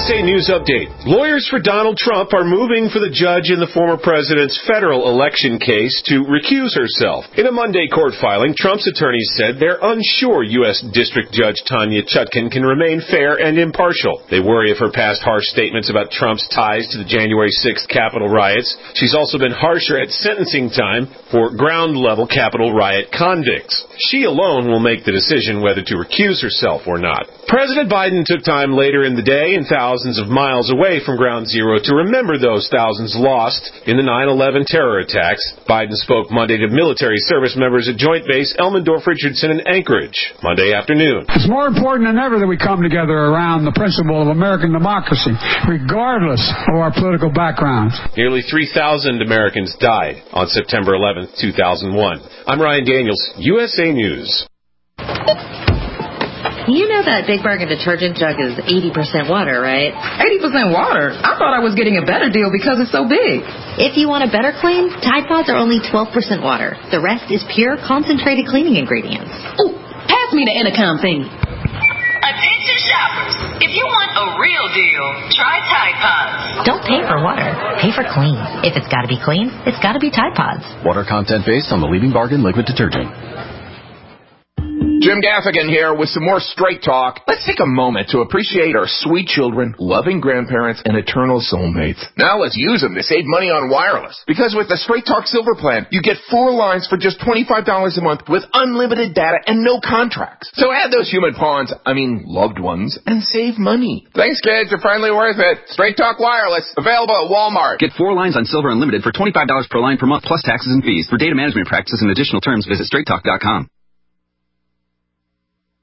USA News Update. Lawyers for Donald Trump are moving for the judge in the former president's federal election case to recuse herself. In a Monday court filing, Trump's attorneys said they're unsure U.S. District Judge Tanya Chutkan can remain fair and impartial. They worry of her past harsh statements about Trump's ties to the January 6th Capitol riots. She's also been harsher at sentencing time for ground-level Capitol riot convicts. She alone will make the decision whether to recuse herself or not. President Biden took time later in the day and thousands of miles away from Ground Zero to remember those thousands lost in the 9/11 terror attacks. Biden spoke Monday to military service members at Joint Base Elmendorf-Richardson in Anchorage Monday afternoon. It's more important than ever that we come together around the principle of American democracy, regardless of our political backgrounds. Nearly 3,000 Americans died on September 11th, 2001. I'm Ryan Daniels, USA News. You know that Big Bargain detergent jug is 80% water, right? 80% water? I thought I was getting a better deal because it's so big. If you want a better clean, Tide Pods are only 12% water. The rest is pure, concentrated cleaning ingredients. Ooh, pass me the intercom thingy. Attention shoppers. If you want a real deal, try Tide Pods. Don't pay for water. Pay for clean. If it's got to be clean, it's got to be Tide Pods. Water content based on the leading bargain liquid detergent. Jim Gaffigan here with some more Straight Talk. Let's take a moment to appreciate our sweet children, loving grandparents, and eternal soulmates. Now let's use them to save money on wireless. Because with the Straight Talk Silver Plan, you get 4 lines for just $25 a month with unlimited data and no contracts. So add those human loved ones, and save money. Thanks, kids. You're finally worth it. Straight Talk Wireless, available at Walmart. Get 4 lines on Silver Unlimited for $25 per line per month plus taxes and fees. For data management practices and additional terms, visit straighttalk.com.